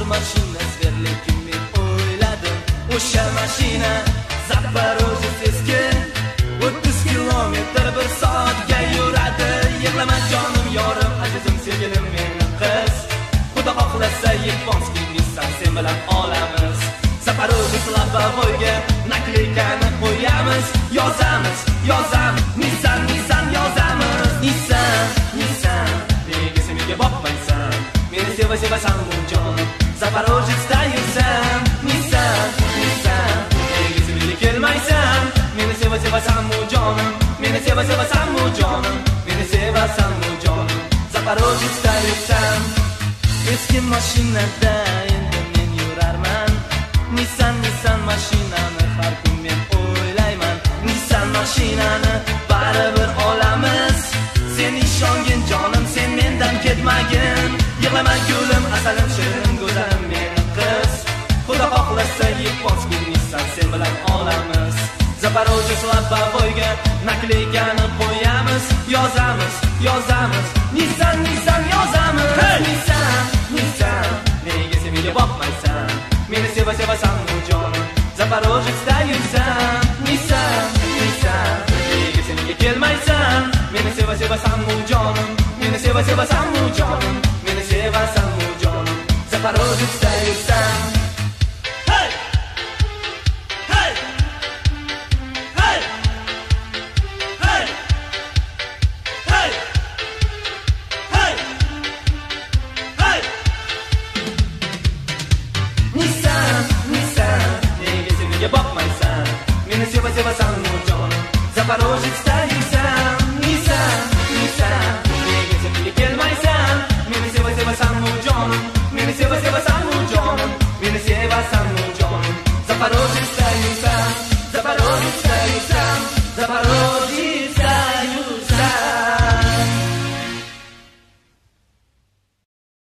mashina lekin men o'yladim o'sha mashina Zaporojets eski 30 kilometr bir soatga yuradi. Yig'lama jonim yorim, azizim sevgilim mening qiz. Xudo xohlasa Yaponskiy Nissan sen bilan olamiz. Zaporojets Lobovoyga nakleykani qo'yamiz. Yozamiz Nissan yozamiz. Nissan nega sen menga boqmaysan? Meni sevasan jonim, Zaporojetsda yursam. Nissan nega sen menga kelmaysan? Meni sevasan jonim, meni sevasan jonim, meni sevasan jonim, Zaporojetsda yursam. Eski mashinada endi men yurarman. Nissan mashinani har kun men o'ylayman. Nissan mashinani baribir olamiz. Sen ishongin jonim, sen mendan ketmagin. Yig'lama gulim, asalim, shirin go'zalim mening qiz. Xudo xohlasa Yaponskiy Nissan sen bilan olamiz. Zaporojets Lobovoyga nakleykani qo'yamiz. Yozamiz Nissan yozamiz. Nissan nega sen menga boqmaysan? Meni sevasan jonim, Zaporojetsda yursam. Nissan nega sen menga kelmaysan? Meni sevasan jonim, meni sevasan